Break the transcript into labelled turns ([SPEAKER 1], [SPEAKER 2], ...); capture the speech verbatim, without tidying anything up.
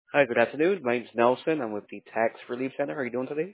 [SPEAKER 1] Hi, good afternoon. My name's Nelson. I'm with the Tax Relief Center. How are you doing today?